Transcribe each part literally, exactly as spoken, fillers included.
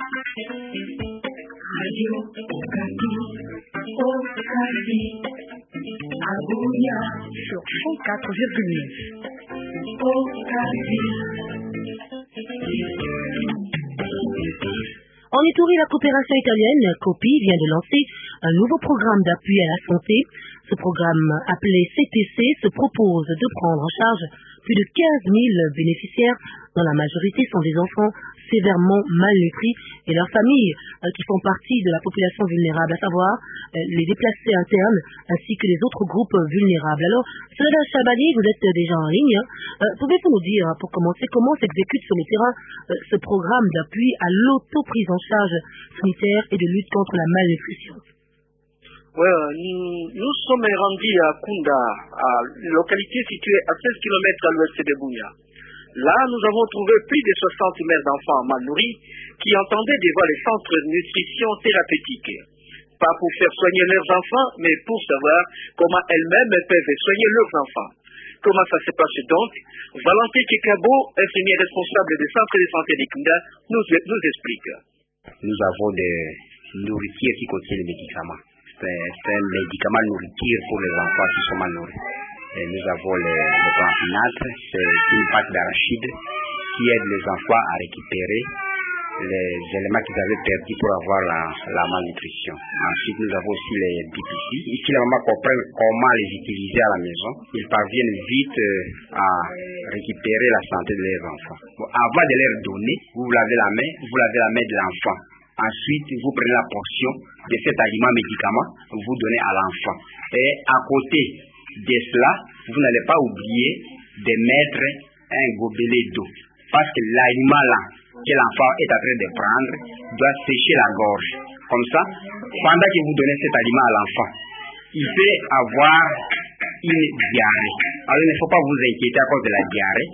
Radio Okapi, Okapi, Abuja, sur cent quatre virgule neuf. Okapi. En Ituri, la coopération italienne, COPI, vient de lancer un nouveau programme d'appui à la santé. Ce programme, appelé C T C, se propose de prendre en charge plus de quinze mille bénéficiaires, dont la majorité sont des enfants sévèrement malnutris et leurs familles euh, qui font partie de la population vulnérable, à savoir euh, les déplacés internes ainsi que les autres groupes vulnérables. Alors, Soledad Chabani, vous êtes déjà en ligne. Hein. Euh, Pouvez-vous nous dire, pour commencer, comment s'exécute sur le terrain euh, ce programme d'appui à l'auto-prise en charge sanitaire et de lutte contre la malnutrition? Ouais, nous, nous sommes rendus à Kunda, à une localité située à seize kilomètres à l'ouest de Bunia. Là, nous avons trouvé plus de soixante mères d'enfants mal nourris qui entendaient devant les centres de nutrition thérapeutique. Pas pour faire soigner leurs enfants, mais pour savoir comment elles-mêmes peuvent soigner leurs enfants. Comment ça se passe donc? Valentin Kekabo, infirmier responsable des centres de santé de Kunda, nous, nous explique. Nous avons des nourritures qui contiennent des médicaments. C'est un médicament nourriture pour les enfants qui sont mal nourris. Et nous avons le, le plantinate, c'est une pâte d'arachide qui aide les enfants à récupérer les éléments qu'ils avaient perdus pour avoir la, la malnutrition. Ensuite, nous avons aussi les B P C. Ici, les mamans comprennent comment les utiliser à la maison. Ils parviennent vite euh, à récupérer la santé de leurs enfants. Bon, avant de leur donner, vous lavez la main, vous lavez la main de l'enfant. Ensuite, vous prenez la portion de cet aliment médicament, vous donnez à l'enfant. Et à côté de cela, vous n'allez pas oublier de mettre un gobelet d'eau. Parce que l'aliment là que l'enfant est en train de prendre doit sécher la gorge. Comme ça, pendant que vous donnez cet aliment à l'enfant, il peut avoir une diarrhée. Alors il ne faut pas vous inquiéter à cause de la diarrhée.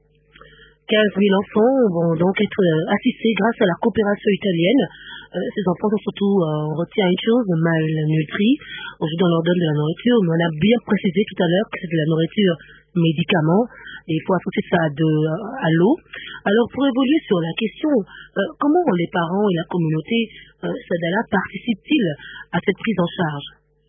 quinze mille enfants vont donc être assistés grâce à la coopération italienne. Euh, ces enfants sont surtout, euh, on retient une chose, malnutris. Aujourd'hui, on leur donne de la nourriture, mais on a bien précisé tout à l'heure que c'est de la nourriture médicament, et il faut associer ça de, à l'eau. Alors, pour évoluer sur la question, euh, comment les parents et la communauté euh, Sadala participent-ils à cette prise en charge?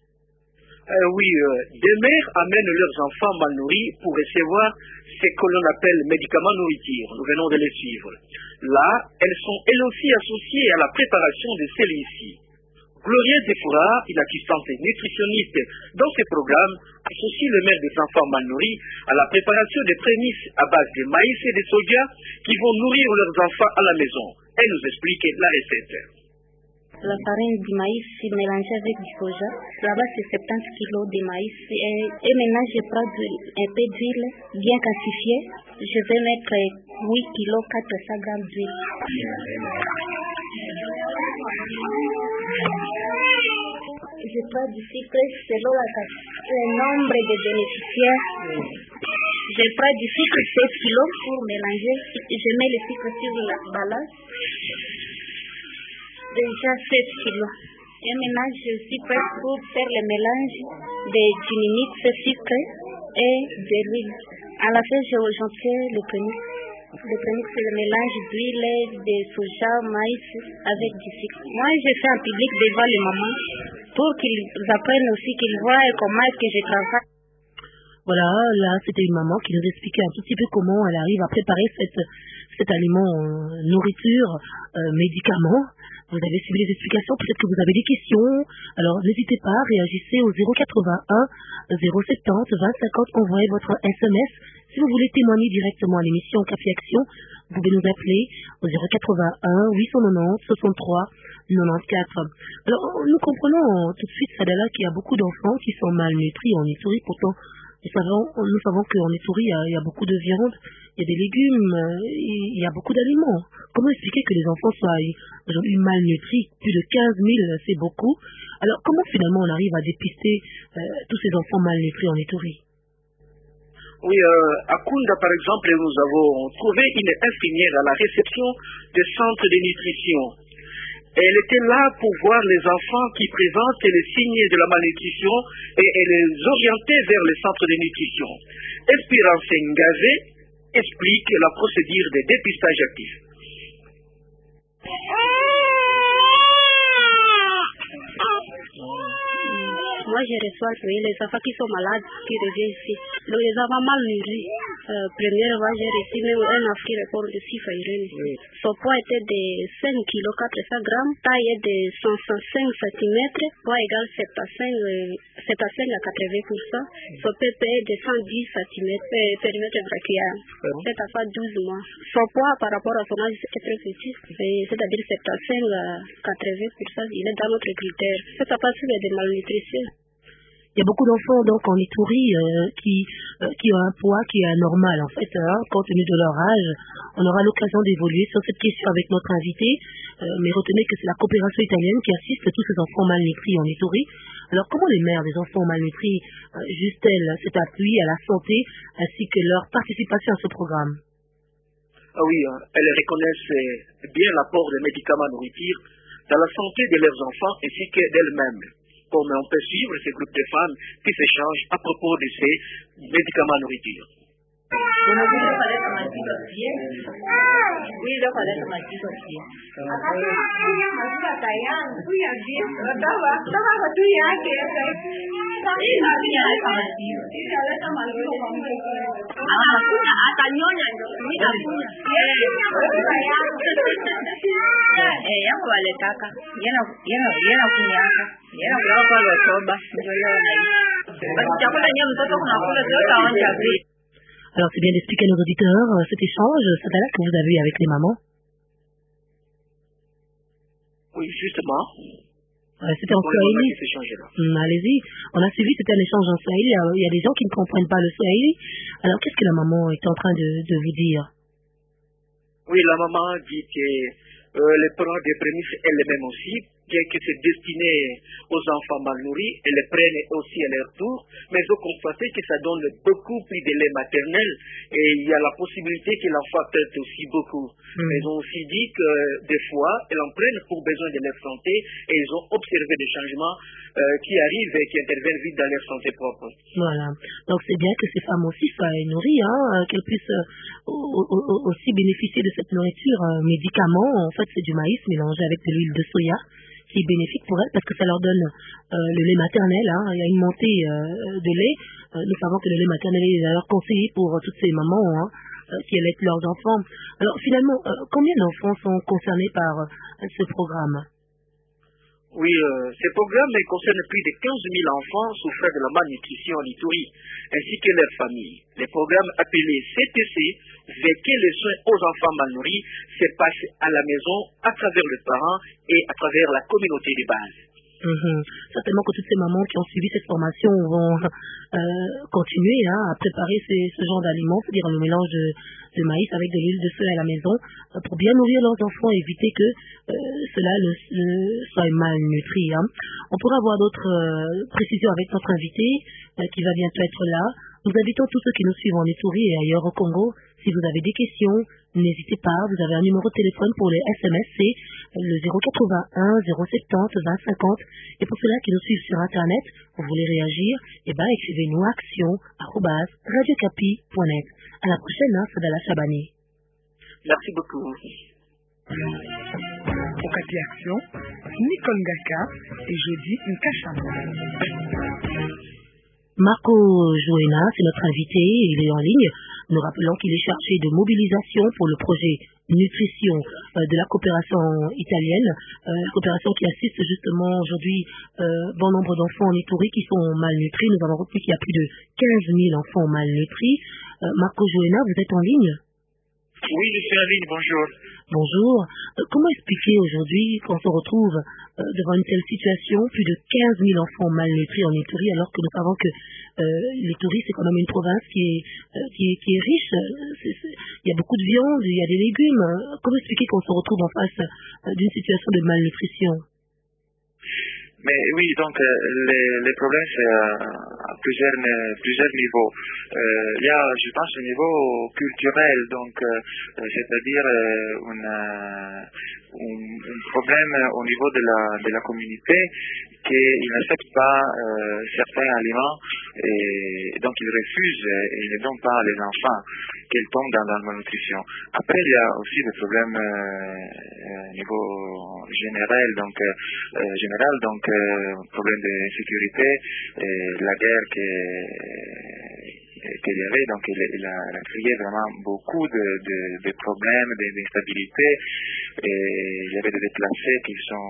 Euh, oui, euh, des mères amènent leurs enfants mal nourris pour recevoir ce que l'on appelle médicaments nourriture. Nous venons de les suivre. Là, elles sont elles aussi associées à la préparation de celles-ci. Gloria Defora, une assistante nutritionniste dans ce programme, associe les mères des enfants mal nourris à la préparation des prémices à base de maïs et de soja qui vont nourrir leurs enfants à la maison. Elle nous explique la recette. La farine du maïs mélangée avec du soja. Là-bas, c'est soixante-dix kilos de maïs. Et, et maintenant, je prends un peu d'huile bien quantifiée. Je vais mettre huit kilos, quatre cents grammes d'huile. Je prends du sucre selon la, le nombre de bénéficiaires. Je prends du sucre seize kilos pour mélanger. Je mets le sucre sur la balance. Déjà sept kilos. Et maintenant, je suis prête pour faire le mélange de dynamite, sucre et de l'huile. À la fin, je j'entre le prémix. Le prémix, c'est le mélange d'huile, de soja, maïs avec du sucre. Moi, je fais en public devant les mamans pour qu'ils apprennent aussi, qu'ils voient comment est-ce que je travaille. Voilà, là, c'était une maman qui nous expliquait un tout petit peu comment elle arrive à préparer cette, cet aliment, euh, nourriture, euh, médicament. Vous avez suivi les explications, peut-être que vous avez des questions. Alors, n'hésitez pas, réagissez au zéro quatre-vingt-un, zéro soixante-dix, vingt cinquante, envoyez votre S M S. Si vous voulez témoigner directement à l'émission Café Action, vous pouvez nous appeler au zéro quatre-vingt-un, huit cent quatre-vingt-dix, soixante-trois, quatre-vingt-quatorze. Alors, nous comprenons tout de suite, Sadala, qu'il y a beaucoup d'enfants qui sont malnutris en Ituri. Pourtant, nous savons, nous savons qu'en Ituri, il y a, il y a beaucoup de viande, il y a des légumes, il y a beaucoup d'aliments. Comment expliquer que les enfants soient aujourd'hui malnutris? Plus de quinze mille, c'est beaucoup. Alors, comment finalement on arrive à dépister euh, tous ces enfants malnutris en Ituri? Oui, euh, à Kunda, par exemple, nous avons trouvé une infirmière à la réception des centres de nutrition. Elle était là pour voir les enfants qui présentent les signes de la malnutrition et, et les orienter vers les centres de nutrition. Espérance Ngazé explique la procédure de dépistage actif. je reçois oui, les enfants qui sont malades, qui reviennent ici. Donc les enfants mal nourris. Euh, première fois, j'ai reçu même un enfant qui répond de six Irène. Oui. Son poids était de cinq kilos quatre cents grammes, taille de cent cinq centimètres, poids égal sept à cinq à quatre-vingts pour cent. Son P P est de cent dix centimètres, euh, périmètre brachial. Cette enfant douze mois. Son poids par rapport à son âge, c'est très petit, c'est-à-dire sept à cinq à quatre-vingts pour cent. Il est dans notre critère. Cette enfant est de malnutrition. Il y a beaucoup d'enfants donc en Ituri euh, qui euh, qui ont un poids qui est anormal en fait, hein, compte tenu de leur âge. On aura l'occasion d'évoluer sur cette question avec notre invité, euh, mais retenez que c'est la coopération italienne qui assiste tous ces enfants malnutris en Ituri. Alors comment les mères des enfants malnutris euh, justent-elles cet appui à la santé ainsi que leur participation à ce programme? Ah oui, hein, elles reconnaissent bien l'apport des médicaments nourritures dans la santé de leurs enfants ainsi que d'elles-mêmes. Comme on peut suivre ces groupes de femmes qui s'échangent à propos de ces médicaments nourritures. Alors c'est bien d'expliquer à nos auditeurs euh, cet échange, Sadala, que vous avez eu avec les mamans. Oui, justement. Euh, c'était en Swahili. Hum, allez-y. On a suivi, c'était un échange en Swahili. Il y a des gens qui ne comprennent pas le Swahili. Alors qu'est-ce que la maman est en train de, de vous dire? Oui, la maman dit que euh, les parents des prémices elles-mêmes aussi, bien que c'est destiné aux enfants mal nourris, elles les prennent aussi à leur tour, mais ils ont constaté que ça donne beaucoup plus de lait maternel et il y a la possibilité que l'enfant perde aussi beaucoup. Mm. Ils ont aussi dit que des fois, elles en prennent pour besoin de leur santé et ils ont observé des changements euh, qui arrivent et qui interviennent vite dans leur santé propre. Voilà. Donc c'est bien que ces femmes aussi soient nourries, hein, qu'elles puissent euh, aussi bénéficier de cette nourriture euh, médicament. En fait, c'est du maïs mélangé avec de l'huile de soya, qui est bénéfique pour elles parce que ça leur donne euh, le lait maternel. Hein. Il y a une montée euh, de lait. Euh, nous savons que le lait maternel est d'ailleurs conseillé pour euh, toutes ces mamans hein, euh, qui allaitent leurs enfants. Alors finalement, euh, combien d'enfants sont concernés par euh, ce programme? Oui, euh, ce programme concerne plus de quinze mille enfants souffrant de la malnutrition en Ituri, ainsi que leurs familles. Le programme appelé C T C veut que les soins aux enfants mal nourris se passent à la maison à travers les parents et à travers la communauté de base. Mmh. Certainement que toutes ces mamans qui ont suivi cette formation vont euh, continuer hein, à préparer ces, ce genre d'aliments, c'est-à-dire le mélange de, de maïs avec de l'huile de soya à la maison, euh, pour bien nourrir leurs enfants et éviter que euh, cela ne, ne soit malnutri. Hein. On pourra avoir d'autres euh, précisions avec notre invité euh, qui va bientôt être là. Nous invitons tous ceux qui nous suivent en Ituri et ailleurs au Congo. Si vous avez des questions, n'hésitez pas. Vous avez un numéro de téléphone pour les S M S, c'est le zéro quatre-vingt-un zéro soixante-dix vingt cinquante. Et pour ceux-là qui nous suivent sur Internet, vous voulez réagir, eh ben, écrivez-nous action arobase radiocapi point net. À la prochaine, hein, Sadala Chabani. Merci beaucoup. Wakati Action, Nicole Ngaka et jeudi Nkachama. Marco Joena, c'est notre invité, il est en ligne. Nous rappelons qu'il est chargé de mobilisation pour le projet nutrition euh, de la coopération italienne, euh, la coopération qui assiste justement aujourd'hui euh, bon nombre d'enfants en Ituri qui sont malnutris. Nous avons retenu qu'il y a plus de quinze mille enfants malnutris. Euh, Marco Joena, vous êtes en ligne? Oui, je suis en ligne, bonjour. Bonjour. Euh, comment expliquer aujourd'hui qu'on se retrouve euh, devant une telle situation, plus de quinze mille enfants malnutris en Ituri, alors que nous savons que euh, l'Ituri, c'est quand même une province qui est, euh, qui est, qui est riche. C'est, c'est, il y a beaucoup de viande, il y a des légumes. Comment expliquer qu'on se retrouve en face euh, d'une situation de malnutrition? Mais oui, donc euh, les, les problèmes, c'est euh, à plusieurs, plusieurs niveaux. Euh, il y a, je pense, au niveau culturel, donc euh, c'est-à-dire euh, un, un, un problème au niveau de la, de la communauté qu'ils n'acceptent pas euh, certains aliments et donc ils refusent et ils ne donnent pas les enfants qu'ils tombent dans la malnutrition. Après, il y a aussi des problèmes euh, au niveau général, donc euh, général, donc euh, problème de sécurité, et la guerre qui qu'il y avait, donc il, il, a, il a créé vraiment beaucoup de, de, de problèmes, d'instabilité, et il y avait des déplacés qui sont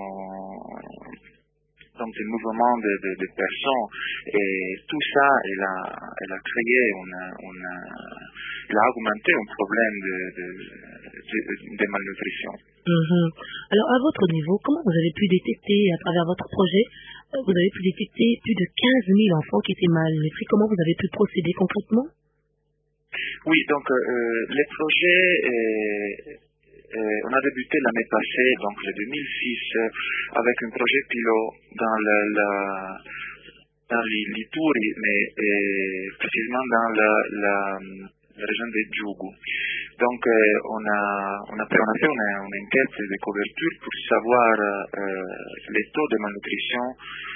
donc des mouvements de, de, de personnes, et tout ça, il a, il a créé, une, une, il a augmenté un problème de, de, de, de malnutrition. Mm-hmm. Alors, à votre niveau, comment vous avez pu détecter, à travers votre projet, vous avez pu détecter plus de quinze mille enfants qui étaient malnutris? Comment vous avez pu procéder concrètement? Oui, donc euh, les projets, euh, euh, on a débuté l'année passée, donc le deux mille six, euh, avec un projet pilote dans le, la, dans l'Ituri, mais euh, précisément dans la, la, la région de Djougou. Donc euh, on, a, on, a, on a fait une, une enquête de couverture pour savoir euh, les taux de malnutrition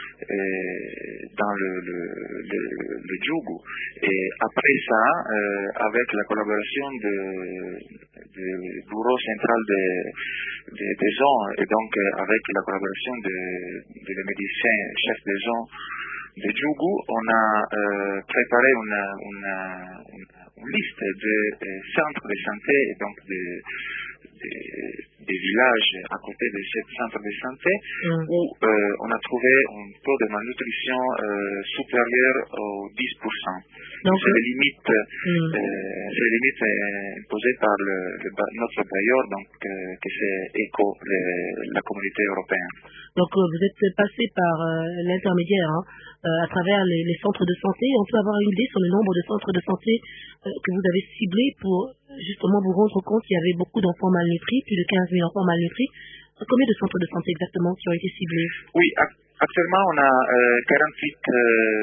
Euh, dans le, le, le, le Djougou. Et après ça, euh, avec la collaboration de, de Bureau central des de, de zones, et donc euh, avec la collaboration de, de les médecins chefs des zones de Djougou, on a euh, préparé une, une, une, une liste de euh, centres de santé et donc de Des, des villages à côté de ce centre de santé mm. où euh, on a trouvé un taux de malnutrition euh, supérieur au dix pour cent. Donc, c'est les limites, mm. euh, c'est les limites euh, imposées par le, le, notre bailleur, donc euh, que c'est ECHO, le, la communauté européenne. Donc euh, vous êtes passé par euh, l'intermédiaire hein, euh, à travers les, les centres de santé. On peut avoir une idée sur le nombre de centres de santé euh, que vous avez ciblés pour justement vous rendre compte qu'il y avait beaucoup d'enfants malnutris, plus de quinze mille enfants malnutris. Combien de centres de santé exactement qui ont été ciblés? Oui, actuellement on a euh, quarante-huit, euh,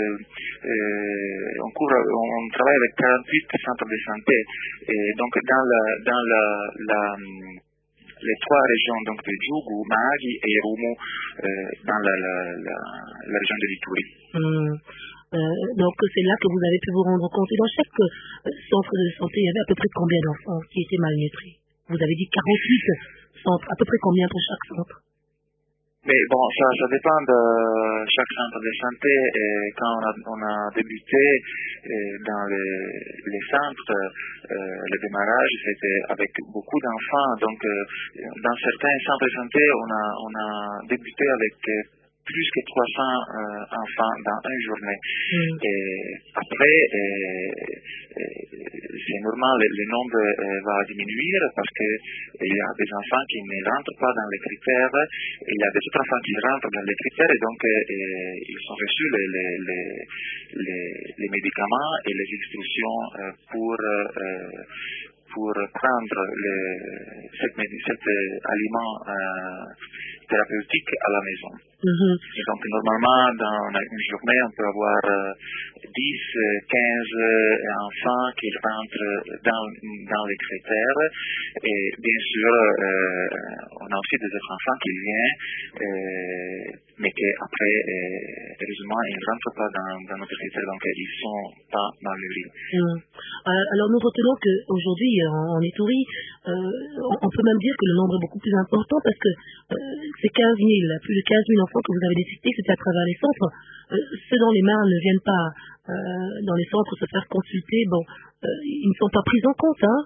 euh, on, court, on travaille avec quarante-huit centres de santé. Et donc dans la, dans la, la les trois régions donc de Djougou, Mahagi et Rumu euh, dans la, la, la, la région de l'Ituri. Mmh. Euh, donc c'est là que vous avez pu vous rendre compte. Et dans chaque euh, centre de santé, il y avait à peu près combien d'enfants qui étaient malnutris? Vous avez dit quarante-huit centres, à peu près combien pour chaque centre? Mais bon, ça, ça dépend de chaque centre de santé. Et quand on a, on a débuté dans les, les centres, euh, le démarrage, c'était avec beaucoup d'enfants. Donc, euh, dans certains centres de santé, on a, on a débuté avec plus que trois cents euh, enfants dans une journée. Mm. Et après, euh, c'est normal, le, le nombre euh, va diminuer parce qu'il y a des enfants qui ne rentrent pas dans les critères, et il y a des autres enfants qui rentrent dans les critères, et donc euh, ils ont reçu les, les, les, les, les médicaments et les instructions euh, pour euh, pour prendre le, cet, cet aliment euh, thérapeutique à la maison. Mm-hmm. Et donc normalement dans une journée on peut avoir euh, dix, quinze enfants qui rentrent dans, dans les critères, et bien sûr euh, on a aussi des autres enfants qui viennent euh, mais qu'après euh, heureusement ils ne rentrent pas dans, dans notre critère, donc ils ne sont pas malnourris. Mm. Euh, alors nous retenons qu'aujourd'hui en, en Ituri euh, on, on peut même dire que le nombre est beaucoup plus important parce que euh, c'est quinze mille, plus de quinze mille enfants que vous avez détectés, c'était à travers les centres. Euh, ceux dont les mères ne viennent pas euh, dans les centres se faire consulter, bon, euh, ils ne sont pas pris en compte, hein?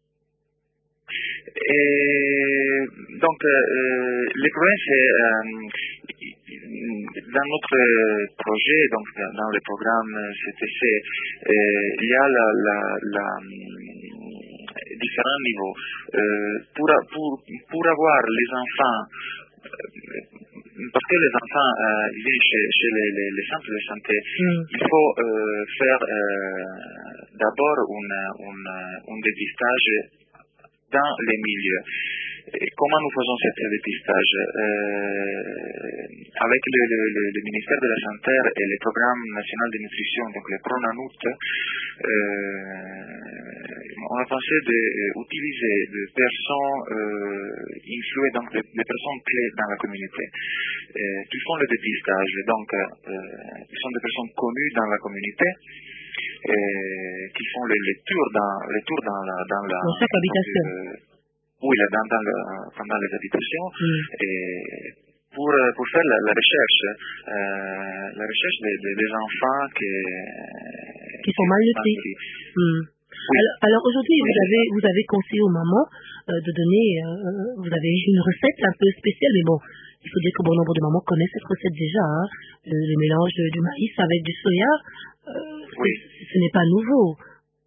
Et donc, euh, le problème, c'est euh, dans notre projet, donc dans le programme C T C, euh, il y a la, la, la différents niveaux. Euh, pour, pour, pour avoir les enfants, parce que les enfants euh, viennent chez, chez les, les, les centres de santé, mm. il faut euh, faire euh, d'abord un dépistage dans les milieux. Et comment nous faisons ce dépistage euh, avec le, le, le ministère de la Santé et le programme national de nutrition, donc le PRONANUT, euh, on a pensé d'utiliser des personnes euh, influées, donc des, des personnes clés dans la communauté, euh, qui font le dépistage. Donc, euh, ils sont des personnes connues dans la communauté, et qui font les, les tours dans les tours dans la dans la dans chaque habitation. Euh, oui, là, dans, dans le, pendant les habitations, Mm. et pour, pour faire la, la recherche, euh, la recherche des, des, des enfants qui, Qui sont malnutris. Mm. Oui. Alors, alors aujourd'hui, Oui. vous avez vous avez conseillé aux mamans euh, de donner, euh, vous avez une recette un peu spéciale, mais bon, il faut dire que bon nombre de mamans connaissent cette recette déjà, hein, le, le mélange de- du maïs avec du soya, euh, Oui. c'est- ce n'est pas nouveau.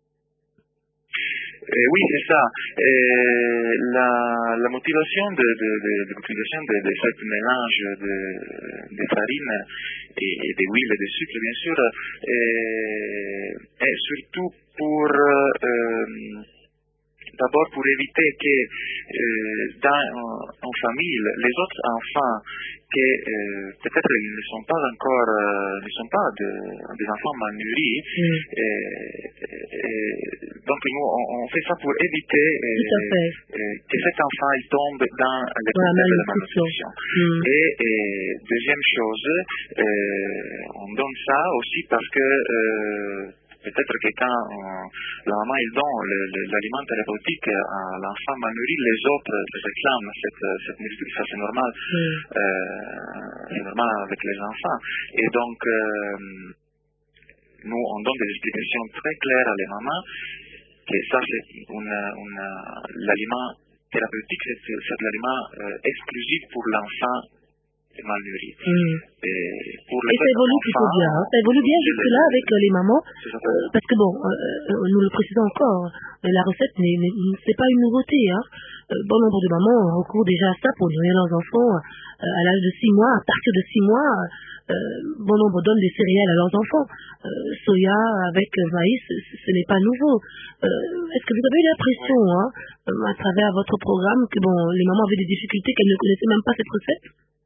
Euh, oui, c'est ça. Euh, la, la motivation de, de, de, de l'utilisation de, de ce mélange de, de farine et, et de huile et de sucre, bien sûr, euh, est surtout pour euh, d'abord pour éviter que euh, dans en famille, les autres enfants qui euh, peut-être ils ne sont pas encore, euh, ne sont pas de, des enfants malnourris, Mm. et, et, donc nous on, on fait ça pour éviter euh, Tout à fait. euh, que cet enfant il tombe dans le Dans la problème de la malnutrition. malnutrition. Mm. Et, et deuxième chose, euh, on donne ça aussi parce que euh, peut-être que quand euh, la maman il donne le- le- l'aliment thérapeutique à l'enfant malnourri, les autres réclament cette, cette nourriture. Ça c'est normal, Mm. euh, c'est normal avec les enfants. Et donc euh, nous on donne des explications très claires à les mamans que ça c'est une, une, l'aliment thérapeutique, c'est, c'est l'aliment euh, exclusif pour l'enfant malnourri. Mm. Et pour Et les ça évolue plutôt enfants, bien, hein. Ça évolue bien c'est jusque-là le- avec euh, les mamans, c'est ça. euh, parce que bon, euh, euh, nous le précisons encore, euh, la recette n'est, n'est- c'est pas une nouveauté, hein. Euh, bon nombre de mamans ont recours déjà à ça pour nourrir leurs enfants euh, à l'âge de six mois, à partir de six mois, euh, bon nombre donnent des céréales à leurs enfants. Euh, soya avec euh, maïs, ce, ce n'est pas nouveau. Euh, est-ce que vous avez eu l'impression, hein, euh, à travers votre programme, que bon, les mamans avaient des difficultés, qu'elles ne connaissaient même pas cette recette?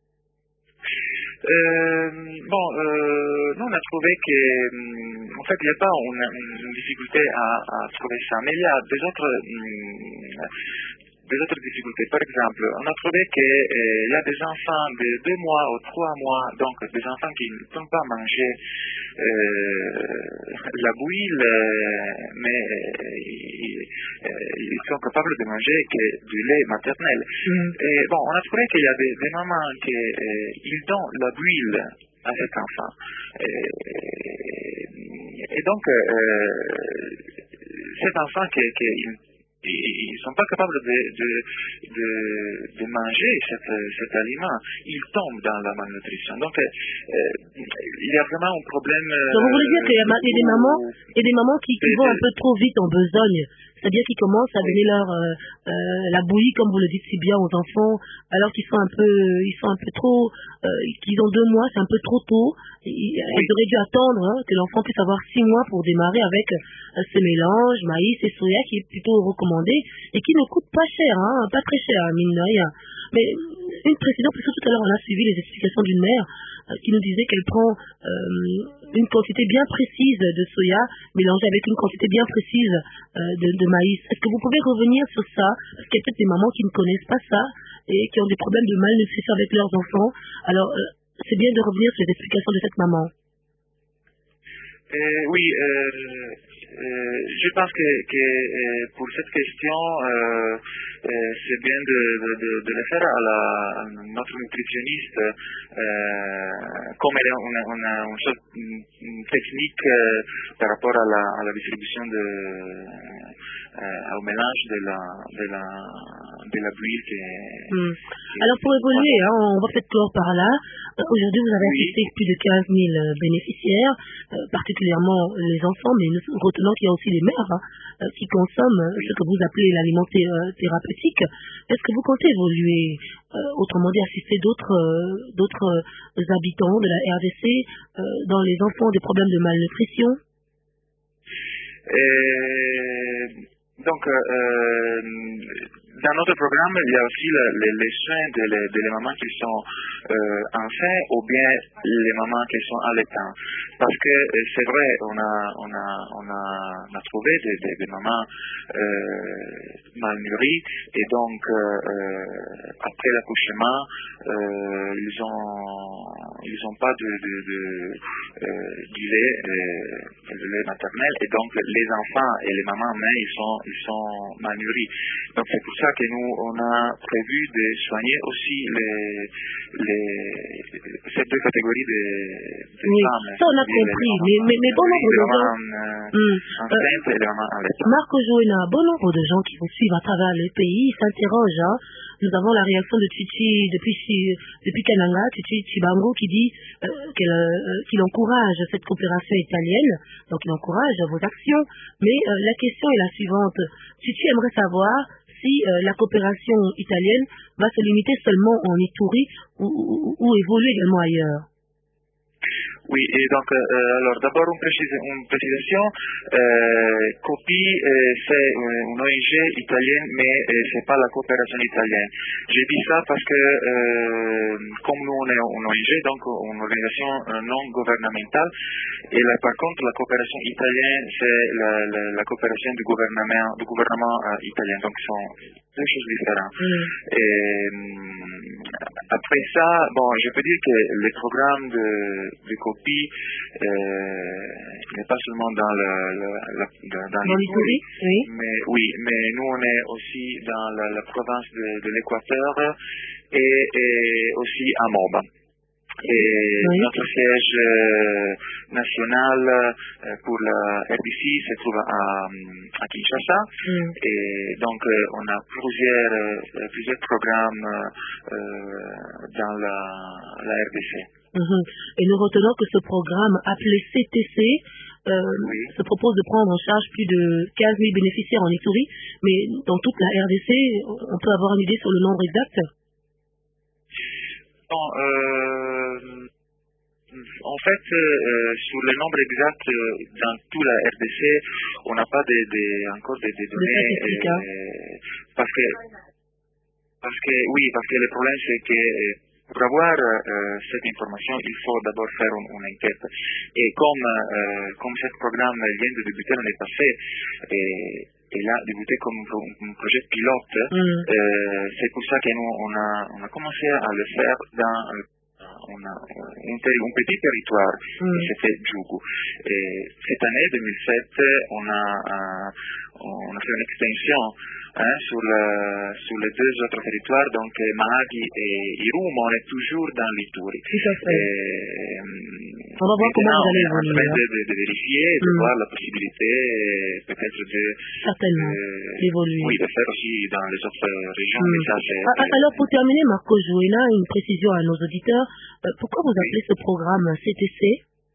Euh, bon, euh, nous on a trouvé que, hum, en fait, il n'y a pas une, une difficulté à, à trouver ça, mais il y a des autres, hum, des autres difficultés. Par exemple, on a trouvé qu'il y a des enfants de deux mois ou trois mois, donc des enfants qui ne peuvent pas manger euh, la bouillie, mais euh, ils, euh, ils sont capables de manger que du lait maternel. Mm. Et bon, on a trouvé qu'il y a des, des mamans qui euh, ils donnent la bouillie à cet enfant. Et, et donc, euh, cet enfant qui, qui ils ne sont pas capables de, de, de, de manger cet, cet aliment, ils tombent dans la malnutrition. Donc, euh, il y a vraiment un problème. Donc vous voulez dire qu'il y a, ma- il y a des mamans, il y a des mamans qui, qui vont un peu trop vite en besogne, c'est-à-dire qu'ils commencent à donner leur euh, euh, la bouillie, comme vous le dites si bien, aux enfants, alors qu'ils sont un peu, ils sont un peu trop, euh, qu'ils ont deux mois, c'est un peu trop tôt. Ils, elles auraient dû attendre hein, que l'enfant puisse avoir six mois pour démarrer avec euh, ce mélange maïs et soya qui est plutôt recommandé et qui ne coûte pas cher, hein, pas très cher, mine de rien. Mais une précision, parce que tout à l'heure on a suivi les explications d'une mère euh, qui nous disait qu'elle prend euh, une quantité bien précise de soya mélangée avec une quantité bien précise euh, de, de maïs. Est-ce que vous pouvez revenir sur ça? Parce qu'il y a peut-être des mamans qui ne connaissent pas ça et qui ont des problèmes de malnutrition avec leurs enfants. Alors, euh, c'est bien de revenir sur les explications de cette maman. Euh, oui, euh, euh, je pense que, que euh, pour cette question, euh, euh, c'est bien de, de, de, de le faire à, la, à notre nutritionniste, euh, comme elle a une, une, une, sorte, une technique euh, par rapport à la, à la distribution de, euh, au mélange de la, de la, de la bouillie. Qui, Hmm. qui, Alors, pour évoluer, hein, on va peut-être clore par là. Euh, Aujourd'hui, vous avez Oui. assisté plus de quinze mille euh, bénéficiaires, euh, particulièrement les enfants, mais nous retenons qu'il y a aussi les mères hein, euh, qui consomment euh, ce que vous appelez l'aliment thé- euh, thérapeutique. Est-ce que vous comptez évoluer, euh, autrement dit, assister d'autres euh, d'autres euh, habitants de la R D C euh, dans les enfants des problèmes de malnutrition? Euh, donc, euh, dans notre programme, il y a aussi le, le, les soins de, de, de les mamans qui sont euh, enceintes ou bien les mamans qui sont allaitantes. Parce que euh, c'est vrai, on a, on a, on a, on a trouvé des, des, des mamans euh, mal nourries et donc euh, après l'accouchement, euh, ils ont, ils ont pas de, de, de euh, du lait, euh, du lait maternel et donc les enfants et les mamans mais ils sont, ils sont mal nourris. Donc c'est pour ça ça que nous, on a prévu de soigner aussi les, les, ces deux catégories de, de oui, femmes. ça on a compris, mais, mais, mais bon nombre de gens... Euh, enceintes et les mamans allaitantes. Marco Joena, bon nombre de gens qui vous suivent à travers le pays s'interrogent. Hein. Nous avons la réaction de Chichi depuis, depuis Kananga, Chichi Chibango, qui dit euh, qu'il euh, qu'il encourage cette coopération italienne, donc il encourage vos actions. Mais euh, la question est la suivante. Chichi aimerait savoir si euh, la coopération italienne va se limiter seulement en Ituri ou, ou, ou évoluer également ailleurs. Oui, et donc, euh, alors d'abord une, précis, une précision, euh, COPI, euh, c'est une O N G italienne, mais euh, c'est pas la coopération italienne. J'ai dit ça parce que, euh, comme nous on est une O N G, donc une organisation non gouvernementale, et là, par contre, la coopération italienne, c'est la, la, la coopération du gouvernement, du gouvernement euh, italien, donc ce sont deux choses différentes. Mm. Et, après ça, bon, je peux dire que les programmes de, de copie euh, n'est pas seulement dans le, le, le dans, dans l'Ituri, oui. mais oui, mais nous on est aussi dans la, la province de, de l'Équateur et, et aussi à Moba. Et oui. Notre siège euh, national euh, pour la R D C se trouve à, à Kinshasa. Mm. Et donc euh, on a plusieurs, euh, plusieurs programmes euh, dans la, la R D C. Mm-hmm. Et nous retenons que ce programme appelé C T C euh, oui. se propose de prendre en charge plus de quinze mille bénéficiaires en Ituri, mais dans toute la R D C, on peut avoir une idée sur le nombre exact? Bon, euh, en fait, euh, sur le nombre exact euh, dans toute la R D C, on n'a pas de, de, encore des de données. Euh, hein. parce que, parce que, oui, parce que le problème c'est que pour avoir euh, cette information, il faut d'abord faire une, une enquête. Et comme, euh, comme ce programme vient de débuter l'année passée, et il a débuté comme un, un projet pilote, mm. euh, c'est pour ça que nous, on a, on a commencé à le faire dans on a un, un petit territoire, mm. et c'était Djougou. Et cette année, deux mille sept, on a, euh, on a fait une extension hein, sur, le, sur les deux autres territoires, donc Mahagi et Irumo, on est toujours dans l'Ituri. On va voir comment vous allez évoluer. On est en train de, de, de vérifier, de mm. voir la possibilité peut-être de... Certainement, d'évoluer. Oui, de faire aussi dans les autres régions. Mm. Mais ça, c'est, ah, alors, pour terminer, Marco Joena, une précision à nos auditeurs. Euh, pourquoi vous appelez oui. ce programme C T C?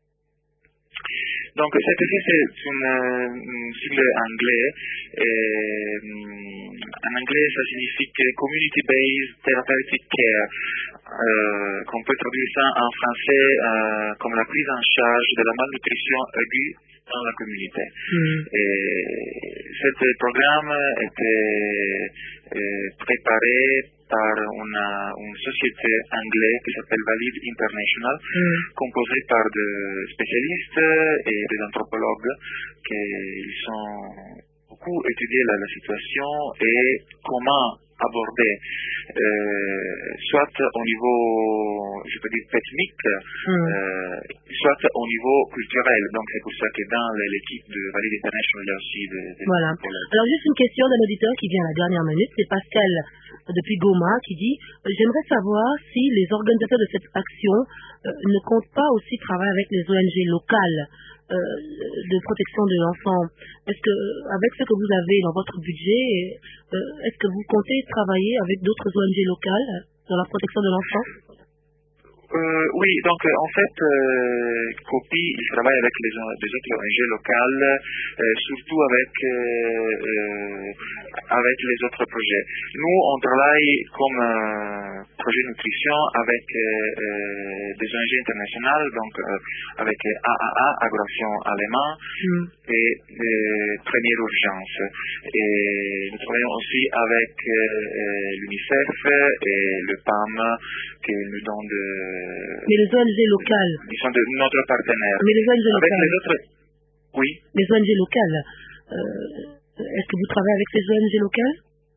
Donc, C T C, c'est un sigle anglais. Et, en anglais, ça signifie Community-Based Therapeutic Care, euh, qu'on peut traduire ça en français euh, comme la prise en charge de la malnutrition aiguë dans la communauté. Mm. Et ce programme était euh, préparé par une, une société anglaise qui s'appelle Valid International, mm. composée par des spécialistes et des anthropologues qui ont beaucoup étudié la, la situation et comment aborder, euh, soit au niveau, je peux dire, technique, mm. euh, soit au niveau culturel. Donc c'est pour ça que dans l'équipe de Valid International, il y a aussi des... des voilà. Des... Alors juste une question d'un auditeur qui vient à la dernière minute, c'est Pascal depuis Goma qui dit « J'aimerais savoir si les organisateurs de cette action euh, ne comptent pas aussi travailler avec les O N G locales euh, de protection de l'enfant. Est-ce que, avec ce que vous avez dans votre budget, euh, est-ce que vous comptez travailler avec d'autres O N G locales dans la protection de l'enfant? Euh, oui, donc euh, en fait, euh, COPI, il travaille avec les, les autres O N G locales, euh, surtout avec euh, euh, avec les autres projets. Nous, on travaille comme euh, projet nutrition avec euh, euh, des O N G internationales, donc euh, avec A A A, Aggravation Allemand, mm. et euh, Première Urgence. Et nous travaillons aussi avec euh, l'UNICEF et le P A M qui nous donne de... Mais les O N G locales. Ils sont de notre partenaire. Mais les O N G avec locales. Les autres... Oui. Les O N G locales. Euh, est-ce que vous travaillez avec ces O N G locales?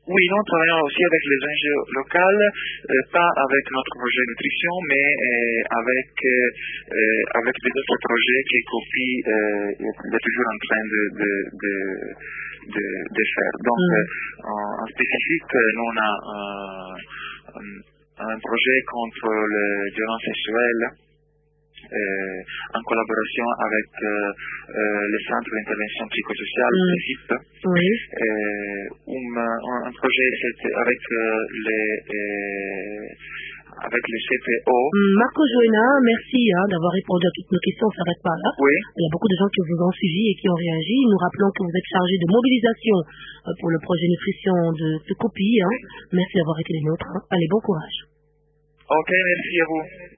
Oui, nous travaillons aussi avec les O N G locales, euh, pas avec notre projet nutrition, mais euh, avec euh, avec des autres projets que Copi euh, est toujours en train de de de, de, de faire. Donc, mm. euh, en, en spécifique, nous on a euh, un, un projet contre les violences sexuelles. Euh, en collaboration avec euh, euh, le Centre d'intervention psychosociale, mm. le C I P. Oui. Euh, un, un projet avec euh, les euh, avec le C P O. Marco Joena, merci hein, d'avoir répondu à toutes nos questions, on ne s'arrête pas là. Oui. Il y a beaucoup de gens qui vous ont suivi et qui ont réagi. Nous rappelons que vous êtes chargé de mobilisation euh, pour le projet nutrition de, de Copi. Hein. Merci d'avoir été les nôtres. Hein. Allez, bon courage. Ok, merci à vous.